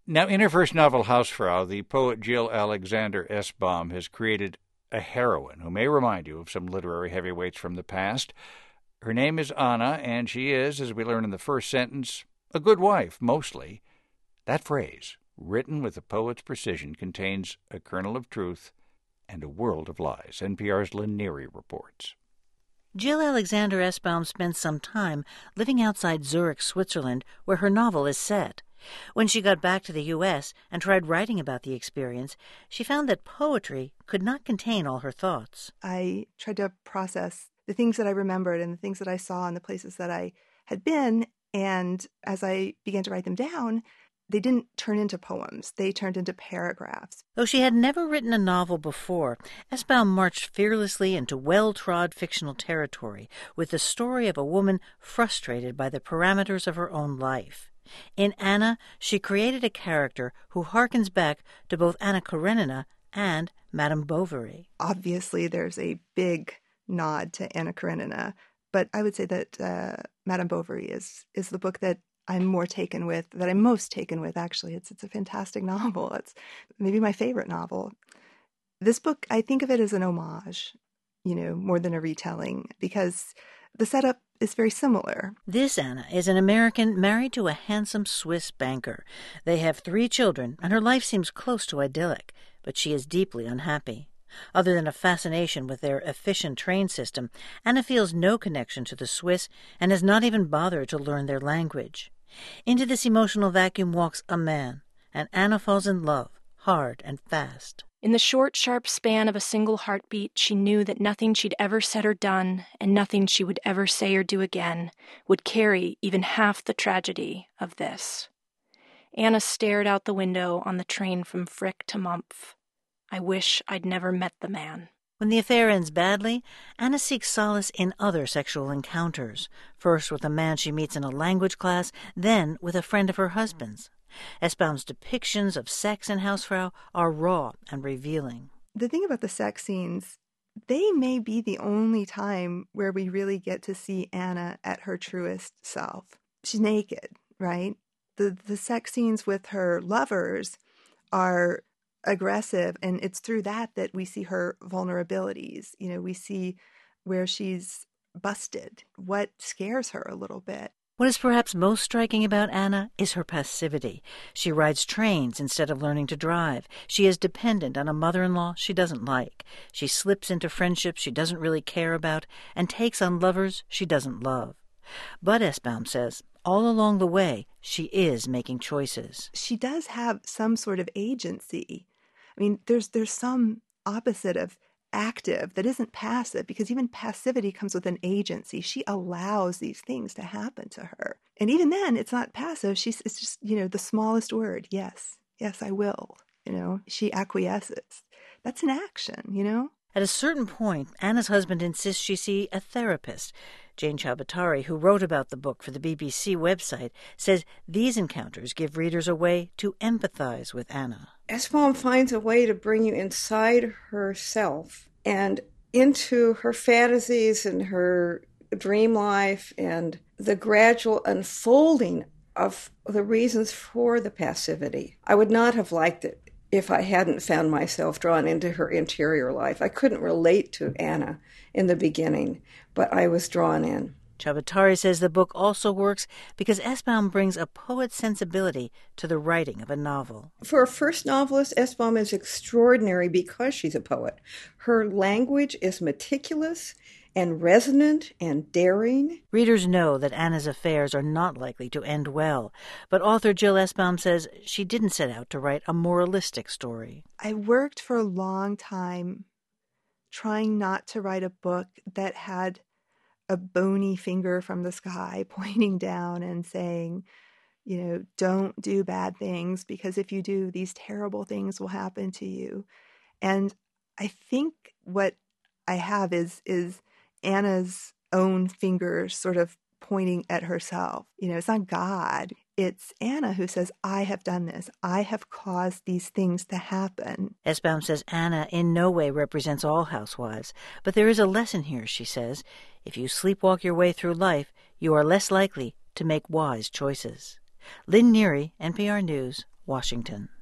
Now, in her first novel, Hausfrau, the poet Jill Alexander Essbaum has created a heroine who may remind you of some literary heavyweights from the past. Her name is Anna, and she is, as we learn in the first sentence, a good wife, mostly. That phrase, written with a poet's precision, contains a kernel of truth and a world of lies. NPR's Lynn Neary reports. Jill Alexander Essbaum spent some time living outside Zurich, Switzerland, where her novel is set. When she got back to the U.S. and tried writing about the experience, she found that poetry could not contain all her thoughts. I tried to process the things that I remembered and the things that I saw and the places that I had been, and as I began to write them down, they didn't turn into poems. They turned into paragraphs. Though she had never written a novel before, Essbaum marched fearlessly into well-trod fictional territory with the story of a woman frustrated by the parameters of her own life. In Anna, she created a character who harkens back to both Anna Karenina and Madame Bovary. Obviously, there's a big nod to Anna Karenina, but I would say that Madame Bovary is the book that I'm most taken with, actually. It's a fantastic novel. It's maybe my favorite novel. This book, I think of it as an homage, more than a retelling, because the setup is very similar. This Anna is an American married to a handsome Swiss banker. They have 3 children, and her life seems close to idyllic, but she is deeply unhappy. Other than a fascination with their efficient train system, Anna feels no connection to the Swiss and has not even bothered to learn their language. Into this emotional vacuum walks a man, and Anna falls in love, hard and fast. In the short, sharp span of a single heartbeat, she knew that nothing she'd ever said or done, and nothing she would ever say or do again, would carry even half the tragedy of this. Anna stared out the window on the train from Frick to Mumpf. I wish I'd never met the man. When the affair ends badly, Anna seeks solace in other sexual encounters, first with a man she meets in a language class, then with a friend of her husband's. Essbaum's depictions of sex in Hausfrau are raw and revealing. The thing about the sex scenes, they may be the only time where we really get to see Anna at her truest self. She's naked, right? The sex scenes with her lovers are aggressive, and it's through that we see her vulnerabilities. We see where she's busted, what scares her a little bit. What is perhaps most striking about Anna is her passivity. She rides trains instead of learning to drive. She is dependent on a mother-in-law she doesn't like. She slips into friendships she doesn't really care about and takes on lovers she doesn't love. But, Essbaum says, all along the way, she is making choices. She does have some sort of agency. I mean, there's some opposite of active that isn't passive, because even passivity comes with an agency. She allows these things to happen to her. And even then, it's not passive. It's just, the smallest word. Yes, I will. She acquiesces. That's an action, At a certain point, Anna's husband insists she see a therapist. Jane Chaubatari, who wrote about the book for the BBC website, says these encounters give readers a way to empathize with Anna. Essbaum finds a way to bring you inside herself and into her fantasies and her dream life and the gradual unfolding of the reasons for the passivity. I would not have liked it if I hadn't found myself drawn into her interior life. I couldn't relate to Anna in the beginning, but I was drawn in. Chaubatari says the book also works because Essbaum brings a poet's sensibility to the writing of a novel. For a first novelist, Essbaum is extraordinary because she's a poet. Her language is meticulous and resonant and daring. Readers know that Anna's affairs are not likely to end well, but author Jill Essbaum says she didn't set out to write a moralistic story. I worked for a long time trying not to write a book that had a bony finger from the sky pointing down and saying, don't do bad things, because if you do, these terrible things will happen to you. And I think what I have is Anna's own fingers sort of pointing at herself. It's not God. It's Anna who says, I have done this. I have caused these things to happen. Essbaum says Anna in no way represents all housewives, but there is a lesson here, she says. If you sleepwalk your way through life, you are less likely to make wise choices. Lynn Neary, NPR News, Washington.